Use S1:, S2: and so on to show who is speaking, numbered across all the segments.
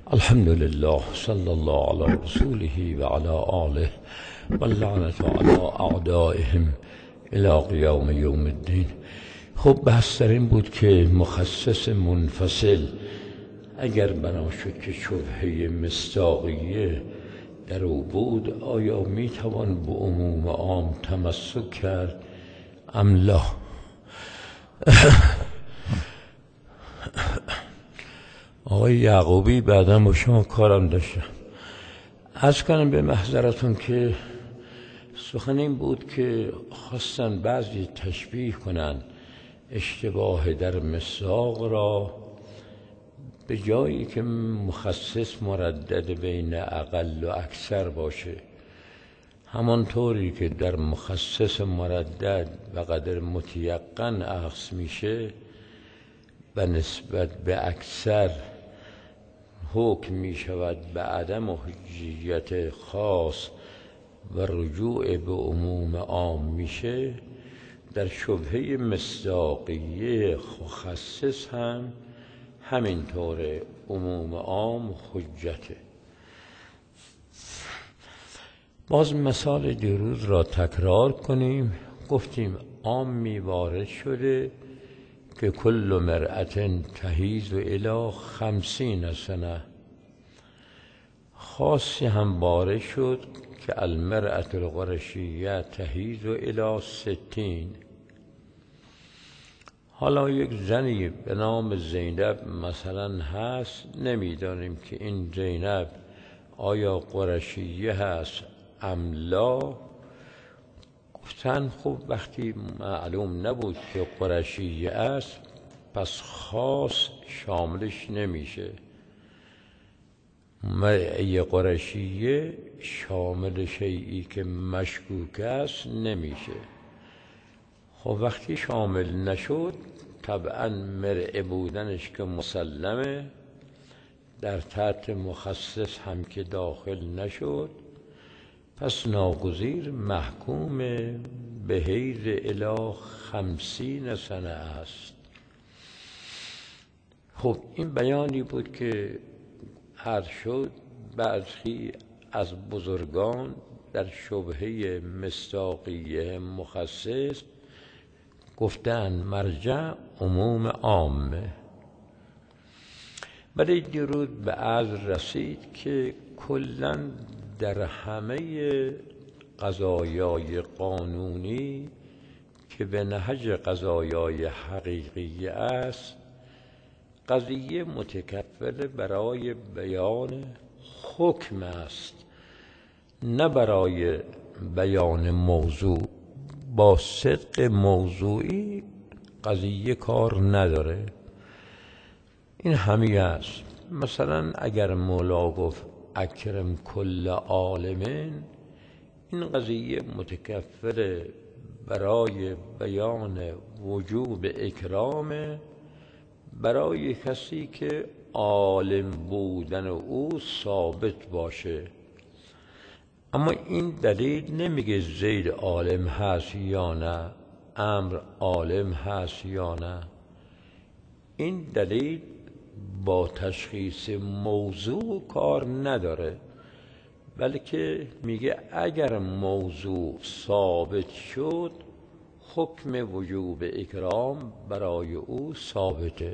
S1: الحمد لله صلی الله علی رسوله و علی آله و اللعنة علی اعدائهم الی قیام یوم الدین. خب بحث در این بود که مخصص منفصل اگر بنا شد که شبهه مصداقیه در او بود، آیا میتوان به عموم عام تمسک کرد ام لا؟ آقای یعقوبی بعدا با شما کارم داشتم. عرض کنم به محضرتون که سخن این بود که خواستن بعضی تشبیه کنن اشتباه در مصداق را، به جایی که مخصص مردد بین اقل و اکثر باشه، همانطوری که در مخصص مردد و قدر متیقن اخذ میشه و نسبت به اکثر حکم می شود به عدم حجیت خاص و رجوع به عموم عام میشه، در شبهه مصداقیه مخصص هم همینطور عموم عام حجته. باز مثال دیروز را تکرار کنیم. گفتیم عامی وارد شده که کل مرأة تحیض الی 50 سنه، خاصی هم وارد شد که المرأة القرشیه تحیض الی 60. حالا یک زنی به نام زینب مثلا هست، نمیدانیم که این زینب آیا قرشیه هست ام لا. گفتن خب وقتی معلوم نبود که قرشیه است، پس خاص شاملش نمیشه. مرعی قرشیه شامل شیئی که مشکوک است نمیشه. خب وقتی شامل نشد، طبعا مرعی بودنش که مسلمه، در تحت مخصص هم که داخل نشد، پس ناگزیر محکوم به حیض الی 50 سنه است. خب این بیانی بود که عرض شد. بعضی از بزرگان در شبهه مصداقیه مخصص گفتن مرجع عموم عامه. ولی دیروز به عرض رسید که کلاً در همه قضایای قانونی که به نهج قضایای حقیقی است، قضیه متکفل برای بیان حکم است، نه برای بیان موضوع. با صدق موضوعی قضیه کار نداره. این همی است. مثلا اگر مولا گفت اکرم کل عالم، این قضیه متکفل برای بیان وجوب اکرام برای کسی که عالم بودن او ثابت باشه. اما این دلیل نمیگه زید عالم هست یا نه، عمرو عالم هست یا نه. این دلیل با تشخیص موضوع کار نداره، بلکه میگه اگر موضوع ثابت شد، حکم وجوب اکرام برای او ثابته.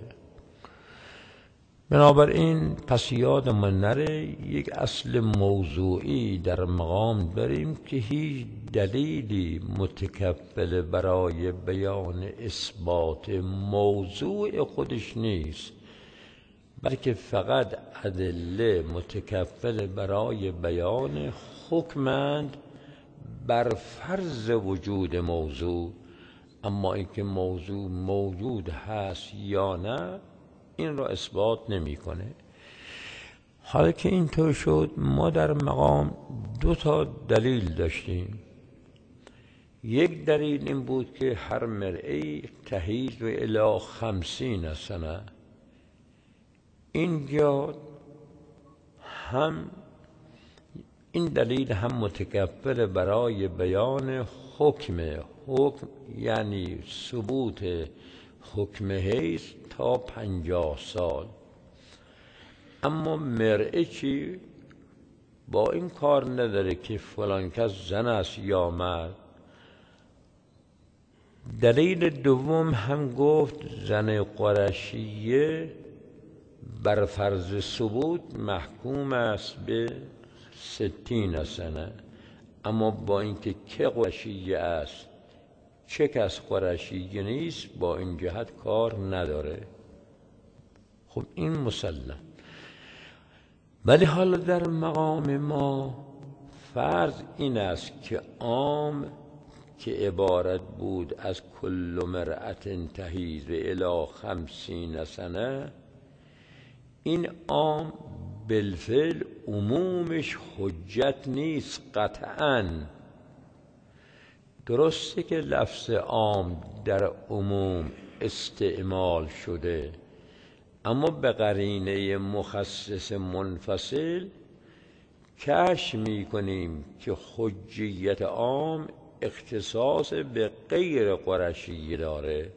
S1: بنابراین پس یادمان نره یک اصل موضوعی در مقام داریم که هیچ دلیلی متکفل برای بیان اثبات موضوع خودش نیست، بلکه فقط ادله متکفل برای بیان حکمند بر فرض وجود موضوع. اما اینکه موضوع موجود هست یا نه، این را اثبات نمیکنه. حالا که اینطور شد، ما در مقام 2 دلیل داشتیم. یک دلیل این بود که هر مرئی تحیض الی 50 سنه. اینجا هم این دلیل هم متکفل برای بیان حکم یعنی ثبوت حکم حیض تا 50 سال. اما مرئه چی؟ با این کار نداره که فلان کس زن است یا مرد. دلیل دوم هم گفت زن قرشیه بر فرض ثبوت محکوم است به 60 سنه، اما با اینکه که قرشیه است چه کس قرشیه نیست با این جهت کار نداره. خب این مسلم. ولی حالا در مقام ما فرض این است که عام که عبارت بود از کل مرأة تحیض الی 50 سنه، این عام بالفعل عمومش حجت نیست قطعاً. درسته که لفظ عام در عموم استعمال شده، اما به قرینه مخصص منفصل کشف می‌کنیم که حجیت عام اختصاص به غیر قرشی داره.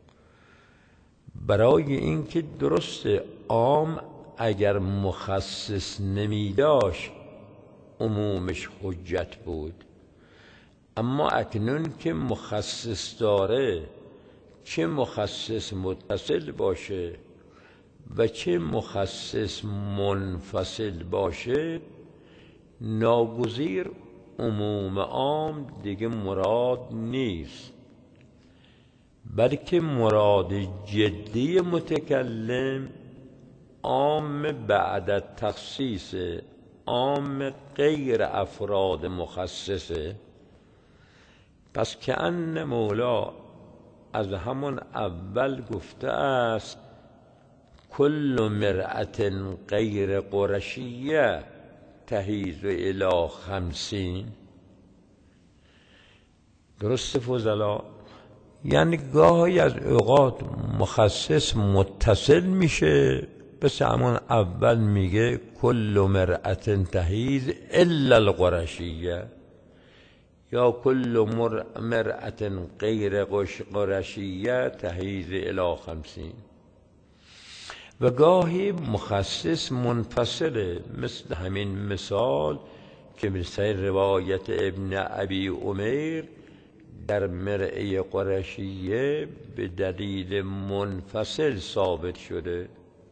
S1: برای اینکه درست عام اگر مخصص نمی داشت عمومش حجت بود، اما اکنون که مخصص داره، چه مخصص متصل باشه و چه مخصص منفصل باشه، ناگزیر عموم عام دیگه مراد نیست، بلکه مراد جدی متکلم عام بعد تخصیص عام غیر افراد مخصصه. پس که ان مولا از همون اول گفته است کل مرأة غیر قرشیه تحیض الی 50. درست فضلا؟ یعنی گاهی از اوقات مخصص متصل میشه، بس همون اول میگه کل مرأة تحیض الا القرشیه، یا کل مرأة غیر قرشیه تحیض الی 50. و گاهی مخصص منفصله، مثل همین مثال که مثل روایت ابن ابی عمیر در مرئه قرشیه به دلیل منفصل ثابت شده.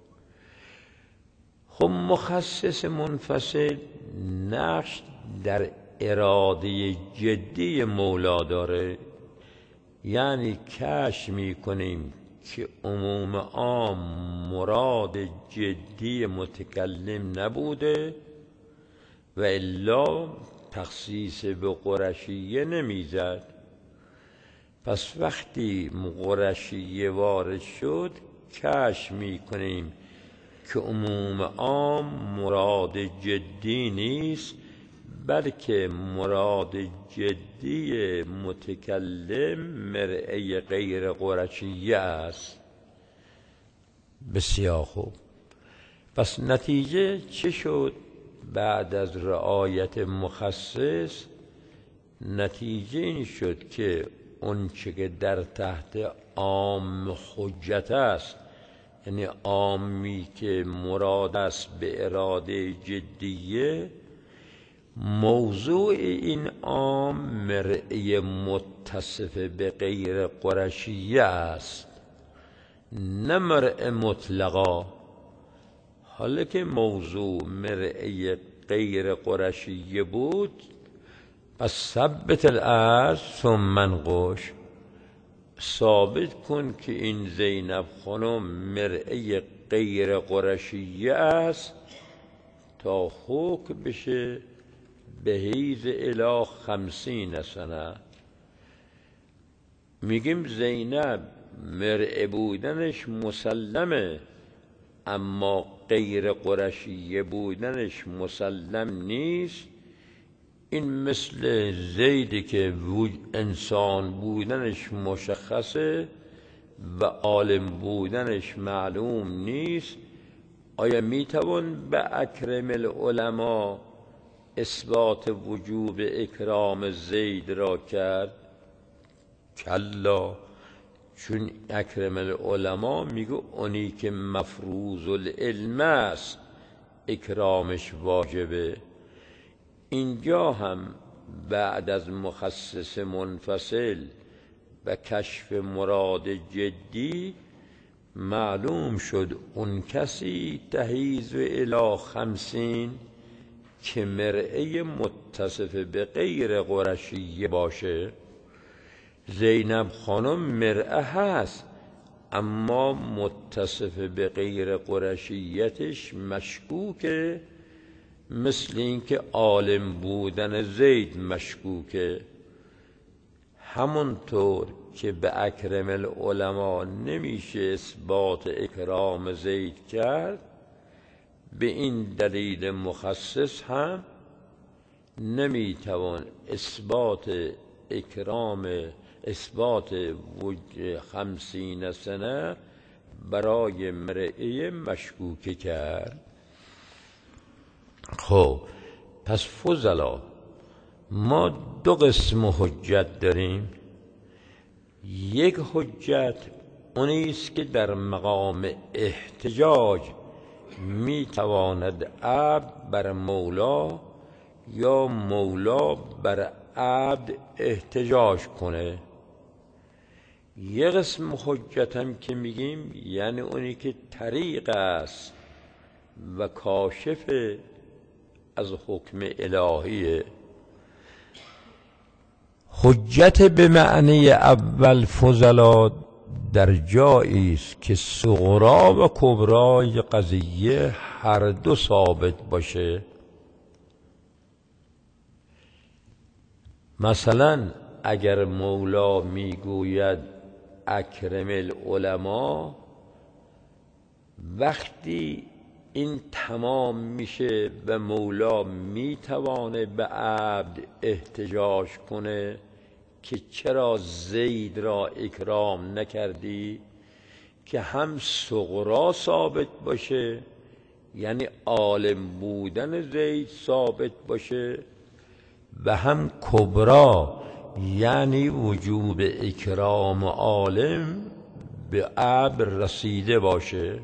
S1: خب مخصص منفصل نقش در اراده جدی مولا داره، یعنی کشف میکنیم که عموم عام مراد جدی متکلم نبوده و الا تخصیص به قرشیه نمیزد. پس وقتی قرشیه وارد شد کشف میکنیم که عموم عام مراد جدی نیست، بلکه مراد جدی متکلم مرئه غیر قرشیه است. بسیار خوب. پس نتیجه چه شد بعد از رعایت مخصص؟ نتیجه این شد که اون چه که در تحت عام حجت است، یعنی عامی که مراد است به اراده جدیه، موضوع این عام مرئه متصف به غیر قرشیه است، نه مرئه مطلقا. حالا که موضوع مرئه غیر قرشیه بود، پس ثبت الارض ثم انقش، ثابت کن که این زینب خانم مرئه غیر قرشیه است تا حکم بشه به حیض الی 50 سنه. میگیم زینب مرئه بودنش مسلمه، اما غیر قرشیه بودنش مسلم نیست. این مثل زیدی که انسان بودنش مشخصه و عالم بودنش معلوم نیست. آیا میتوان به اکرم العلماء اثبات وجوب اکرام زید را کرد؟ کلا، چون اکرم العلماء میگه اونی که مفروض العلم است، اکرامش واجبه. اینجا هم بعد از مخصص منفصل و کشف مراد جدی معلوم شد اون کسی تحیز الی 50 که مرعه متصف به غیر قرشیه باشه. زینب خانم مرعه هست اما متصف به غیر قرشیتش مشکوکه، مثل اینکه عالم بودن زید مشکوکه. همونطور که به اکرم العلماء نمیشه اثبات اکرام زید کرد، به این دلیل مخصص هم نمیتوان اثبات اکرام، اثبات 50 سنه برای مرعه مشکوکه کرد. خب پس فضلا ما دو قسم حجت داریم. یک حجت اونیست که در مقام احتجاج میتواند عبد بر مولا یا مولا بر عبد احتجاج کنه. یک قسم حجت هم که میگیم یعنی اونی که طریق است و کاشف از حکم الهیه. حجت به معنی اول فضلا در جایی است که صغرا و کبرای قضیه هر دو ثابت باشه. مثلا اگر مولا میگوید اکرم العلماء، وقتی این تمام میشه و مولا میتوانه به عبد احتجاج کنه که چرا زید را اکرام نکردی، که هم صغرا ثابت باشه یعنی عالم بودن زید ثابت باشه و هم کبرا یعنی وجوب اکرام عالم به عبد رسیده باشه.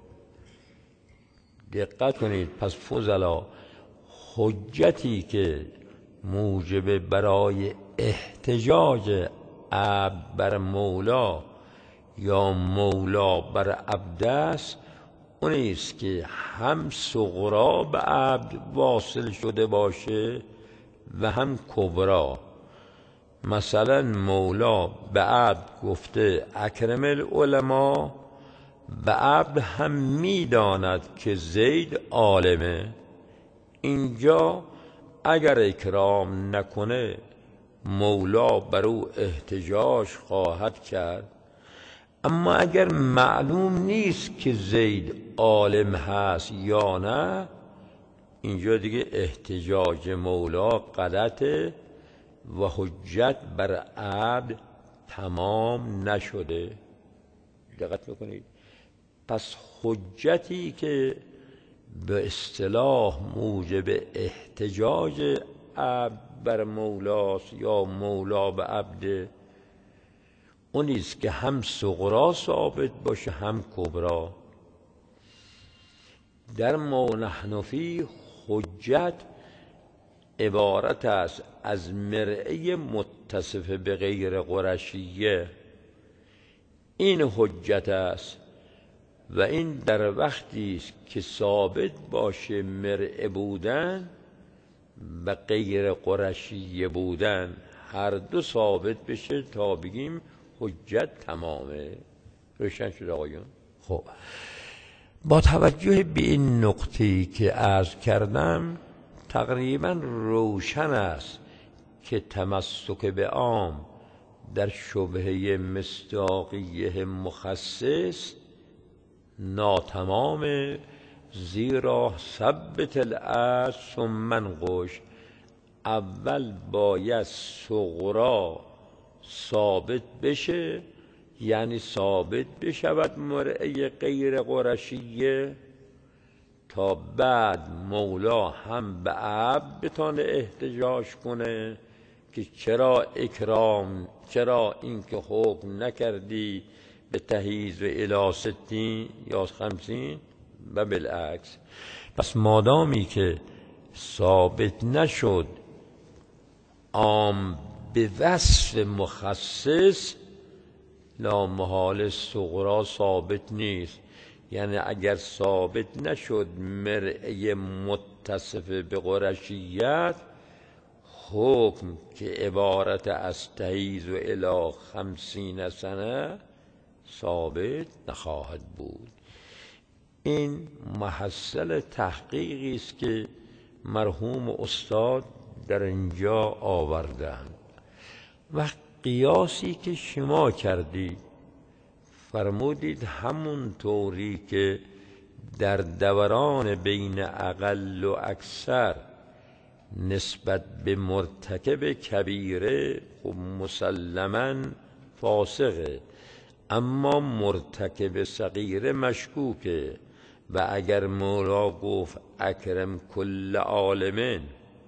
S1: دقت کنید. پس فضلا حجتی که موجب برای احتجاج عبد بر مولا یا مولا بر عبد است، اونیست که هم صغرا به عبد واصل شده باشه و هم کبرا. مثلا مولا به عبد گفته اکرم العلماء، به عبد هم میداند که زید عالمه. اینجا اگر اکرام نکنه مولا بر او احتجاج خواهد کرد. اما اگر معلوم نیست که زید عالم هست یا نه، اینجا دیگه احتجاج مولا غلطه و حجت بر عبد تمام نشده. دقت میکنید. پس حجتی که به اصطلاح موجب احتجاج عبد بر مولاست یا مولا به عبد، اونیست که هم صغرا ثابت باشه هم کبرا. در ما نحن فیه حجت عبارت است از مرعه متصف به غیر قرشیه. این حجت است و این در وقتی است که ثابت باشه مرعه بودن و غیر قرشیه بودن هر دو ثابت بشه تا بگیم حجت تمامه. روشن شد آقایون؟ خب با توجه به این نقطه‌ای که عرض کردم تقریبا روشن است که تمسک به عام در شبهه مصداقیه مخصص ناتمام، زیرا ثبت الاصل ثم انقش. اول باید صغرا ثابت بشه، یعنی ثابت بشود مرعه غیر قرشیه، تا بعد مولا هم به عبد بتانه احتجاج کنه که چرا اکرام، چرا اینکه حکم نکردی به تحییز الی 60 یا 50. و بالعکس. پس مادامی که ثابت نشد عام به وصف مخصص، لا محال صغرا ثابت نیست. یعنی اگر ثابت نشد مرعی متصف به قرشیت، حکم که عبارت از تحیز و الی 50 سنه ثابت نخواهد بود. این محصل تحقیقی است که مرحوم استاد در اینجا آوردند. و قیاسی که شما کردید، فرمودید همون طوری که در دوران بین اقل و اکثر نسبت به مرتکب کبیره مسلماً فاسقه، اما مرتکب صغیره مشکوکه. و اگر مولا گفت اکرم کل عالم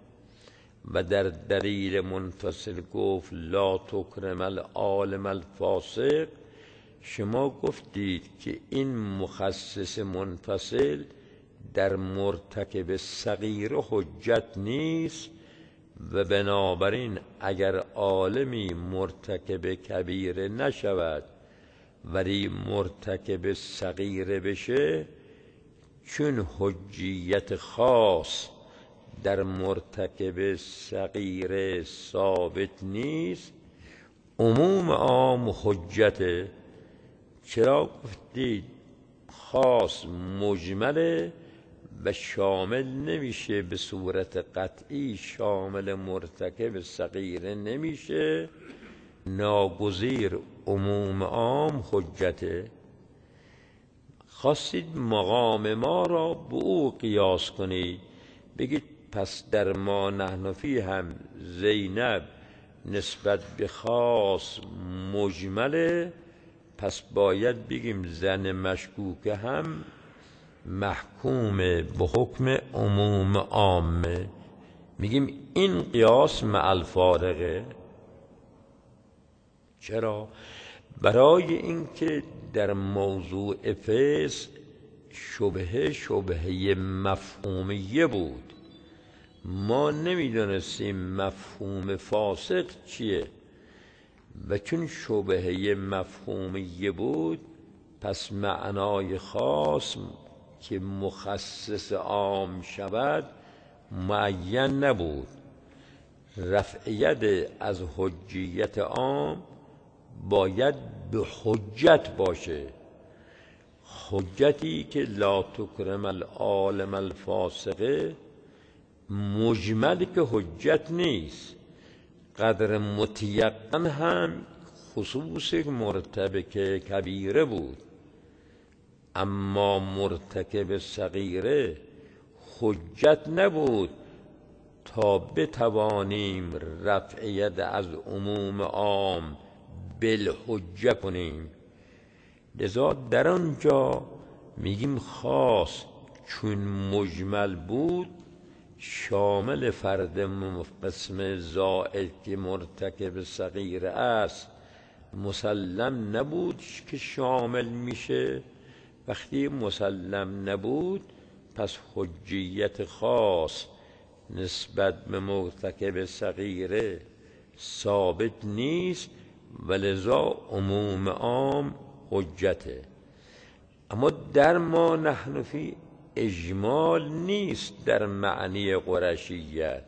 S1: و در دلیل منفصل گفت لا تکرم العالم الفاسق، شما گفتید که این مخصص منفصل در مرتکب صغیره حجت نیست و بنابراین اگر عالمی مرتکب کبیره نشود ولی مرتکب صغیره بشه، چون حجیت خاص در مرتکب صغیره ثابت نیست، عموم عام حجته. چرا گفتید خاص مجمله و شامل نمیشه، به صورت قطعی شامل مرتکب صغیره نمیشه، ناگزیر عموم عام حجته. خواستید مقام ما را به او قیاس کنید، بگید پس در ما نحن فی هم زینب نسبت به خاص مجمله، پس باید بگیم زن مشکوکه هم محکوم به حکم عموم عامه. میگیم این قیاس مع الفارقه. چرا؟ برای اینکه در موضوع فسق شبهه مفهومیه بود، ما نمیدونستیم مفهوم فاسق چیه و چون شبهه مفهومیه بود، پس معنای خاص که مخصص عام شود معین نبود. رفع از حجیت عام باید به حجت باشه، حجتی که لا تکرم العالم الفاسقه مجمل که حجت نیست، قدر متیقن هم خصوص مرتکب کبیره بود، اما مرتکب صغیره حجت نبود تا بتوانیم رفع از عموم عام بالحجه کنیم. لذا در آنجا میگیم خاص چون مجمل بود شامل فرد قسم زائد که مرتکب صغیره است مسلم نبود که شامل میشه. وقتی مسلم نبود پس حجیت خاص نسبت به مرتکب صغیره ثابت نیست و لذا عموم عام حجته. اما در ما نحن فی اجمال نیست در معنی قرشیت،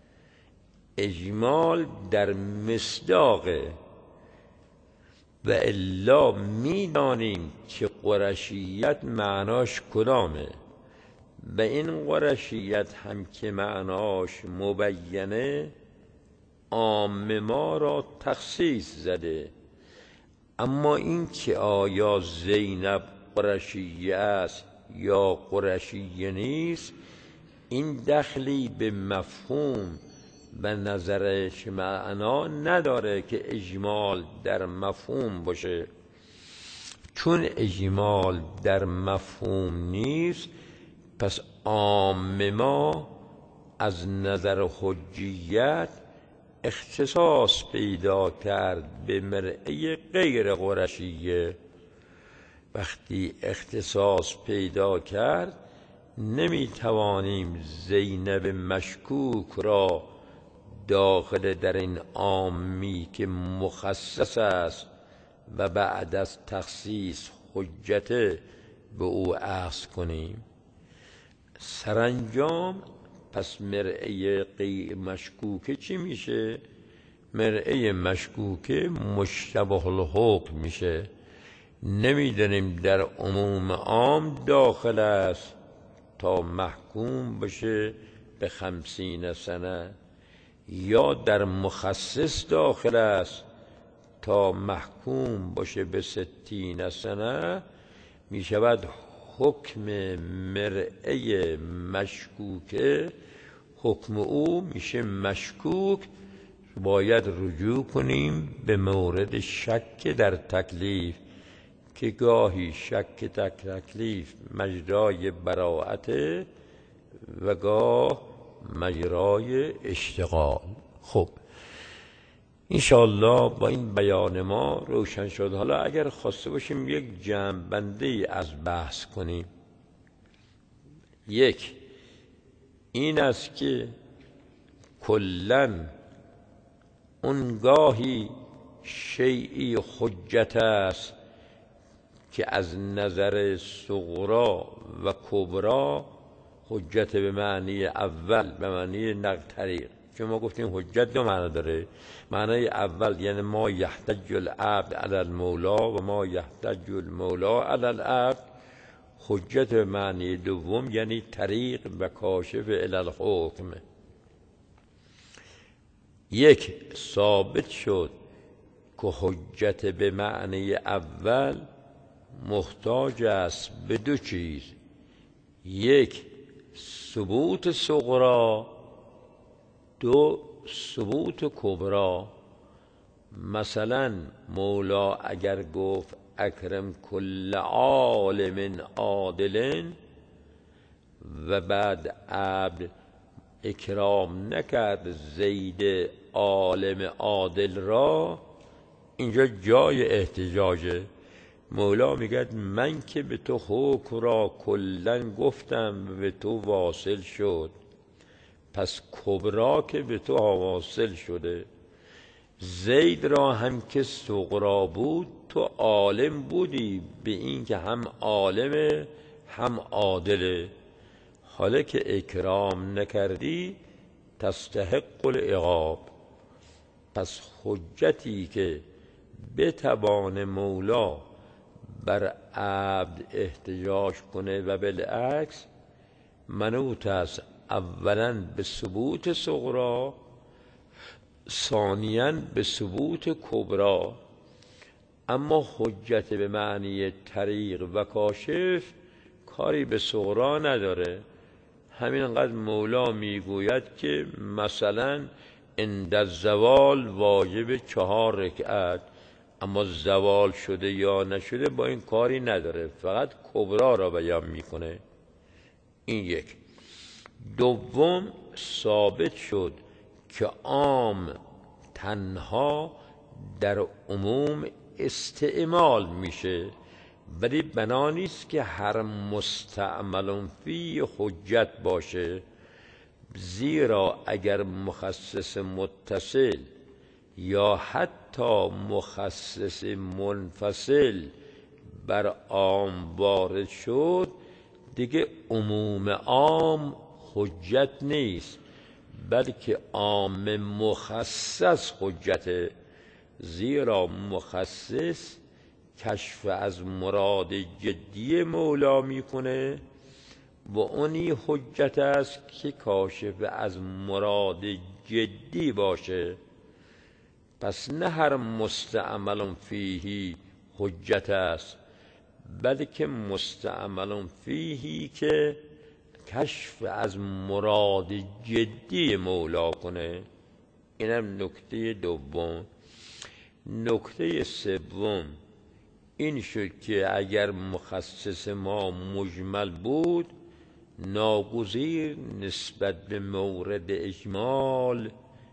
S1: اجمال در مصداقه و الا میدانیم که قرشیت معناش کدامه و این قرشیت هم که معناش مبینه عام ما را تخصیص زده. اما این که آیا زینب قرشیه است یا قرشیه نیست، این دخلی به مفهوم و نظرش معنا نداره که اجمال در مفهوم باشه. چون اجمال در مفهوم نیست، پس عام ما از نظر حجیت اختصاص پیدا کرد به مرعی غیر قرشیه. وقتی اختصاص پیدا کرد نمیتوانیم زینب مشکوک را داخل در این عامی که مخصص است و بعد از تخصیص حجت به او اخذ کنیم. سرانجام پس مرعی مشکوکه چی میشه؟ مرعی مشکوکه مشتبه الحکم میشه. نمیدونیم در عموم عام داخل است تا محکوم بشه به 50 سنه، یا در مخصص داخل است تا محکوم باشه به 60 سنه. می شود حکم مرعی مشکوکه، حکم او میشه مشکوک. باید رجوع کنیم به مورد شک در تکلیف که گاهی شک در تکلیف مجرای براءت و گاه مجرای اشتغال. خب انشاءالله با این بیان ما روشن شد. حالا اگر خواسته باشیم یک جمع‌بندی از بحث کنیم، یک این است که کلاً اونگاهی شیئی حجت است که از نظر صغرا و کبرا حجت به معنی اول، به معنی نقل طریق، چون ما گفتیم حجت دو معنی داره. معنی اول یعنی ما یحتج العبد علی المولا و ما یحتج المولا علی العبد. حجت به معنی دوم یعنی طریق و کاشف الی الحکم. یک ثابت شد که حجت به معنی اول محتاج است به دو چیز: یک ثبوت صغرا، دو ثبوت کبرا. مثلا مولا اگر گفت اکرم کل عالم عادل و بعد عبد اکرام نکرد زید عالم عادل را، اینجا جای احتجاجه. مولا میگه من که به تو حکم را کلن گفتم و به تو واصل شد، پس کبرا که به تو واصل شده. زید را هم که صغرا بود تو عالم بودی به این که هم عالمه هم عادله. حالا که اکرام نکردی تستحق العقاب. پس حجتی که بتوان مولا بر عبد احتجاج کنه و بالعکس منوط است اولا به ثبوت صغرا، ثانیاً به ثبوت کبرا. اما حجت به معنی طریق و کاشف کاری به صغرا نداره. همینقدر مولا میگوید که مثلا عند الزوال واجب 4 رکعت، اما زوال شده یا نشده با این کاری نداره، فقط کبرا را بیان میکنه. این یک. دوم ثابت شد که عام تنها در عموم استعمال میشه، ولی بنا نیست که هر مستعمل فی حجت باشه. زیرا اگر مخصص متصل یا حتی مخصص منفصل بر عام وارد شد دیگه عموم عام حجت نیست، بلکه عام مخصص حجته. زیرا مخصص کشف از مراد جدی مولا میکنه و اونی حجت است که کاشف از مراد جدی باشه. پس نه هر مستعمل فیهی حجت است، بلکه مستعمل فیهی که کشف از مراد جدی مولا کنه. اینم نکته دوم. نکته سوم این شد که اگر مخصص ما مجمل بود ناگزیر نسبت به مورد اجمال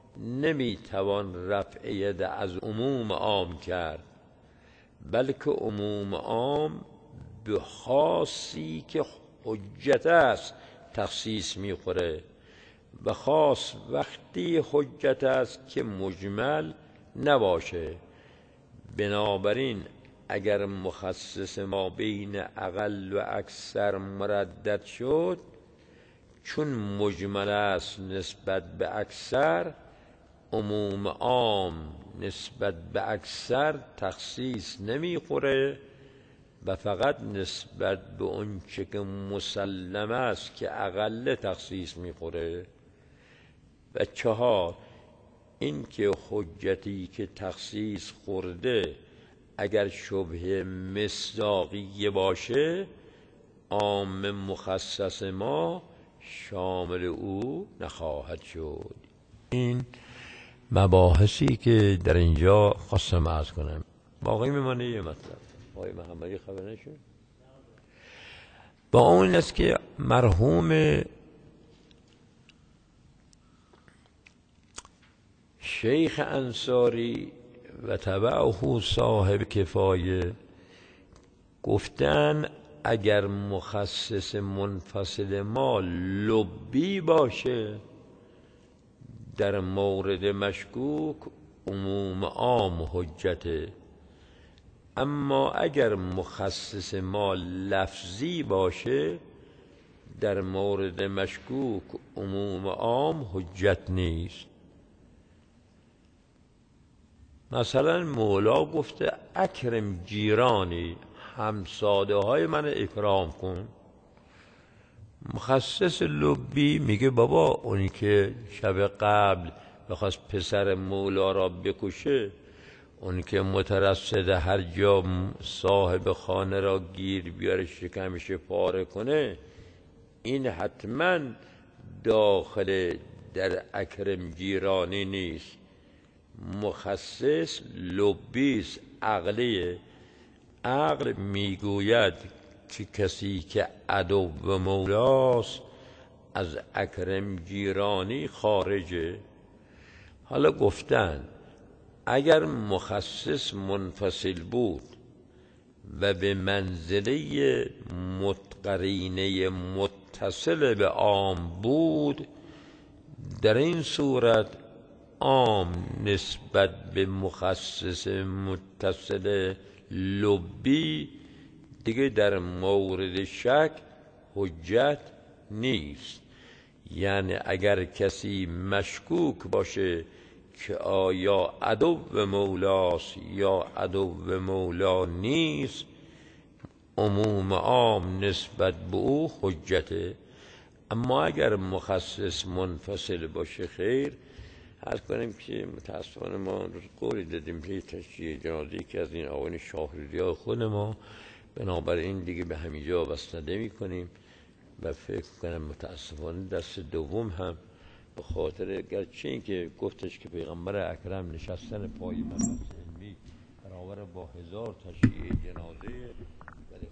S1: نمیتوان رفع ید از عموم عام کرد، بلکه عموم عام به خاصی که حجت است تخصیص میخوره و خاص وقتی حجت است که مجمل نباشه. بنابراین اگر مخصص ما بین اقل و اکثر مردد شد، چون مجمل است نسبت به اکثر، عموم عام نسبت به اکثر تخصیص نمیخوره و فقط نسبت به اون چه که مسلم است که اقل تخصیص میخوره. و 4، این که حجتی که تخصیص خورده اگر شبه مصداقیه باشه، عام مخصص ما شامل او نخواهد شد. این مباحثی که در اینجا خواستم عرض کنم. باقی میمانه یه مطلب. آقای محمدی خبر نشون با اون است که مرحوم شیخ انصاری و تبعه صاحب کفایه گفتن اگر مخصص منفصل ما لبی باشه، در مورد مشکوک عموم عام حجته، اما اگر مخصص ما لفظی باشه، در مورد مشکوک عموم عام حجت نیست. مثلا مولا گفته اکرم جیرانی، همساده های من اکرام کن. مخصص لبی میگه بابا اونی که شب قبل بخواست پسر مولا را بکشه، اونی که مترصد هر جا صاحب خانه را گیر بیاره شکمش پاره کنه، این حتما داخل در اکرم جیرانی نیست. مخصص لبیست، عقلیه. عقل میگوید که کسی که عدو مولاست از اکرم جیرانی خارجه. حالا گفتن اگر مخصص منفصل بود و به منزله قرینه متصل به عام بود، در این صورت عام نسبت به مخصص متصل لبی دیگه در مورد شک حجت نیست. یعنی اگر کسی مشکوک باشه که آیا عدو مولاست یا عدو مولا نیست، عموم عام نسبت به او حجته. اما اگر مخصص منفصل باشه خیر. عرض کنیم که متاسفانه ما قولی دادیم به تشییع جنازه که از این آقایان شاهرودی‌ها خود ما، بنابراین دیگه به همینجا بسته نمی کنیم و فکر کنم متاسفانه دست دوم هم به خاطر گرچه این که گفتش که پیغمبر اکرم نشستن پای مبحث علمی برابر با 1000 تشییع جنازه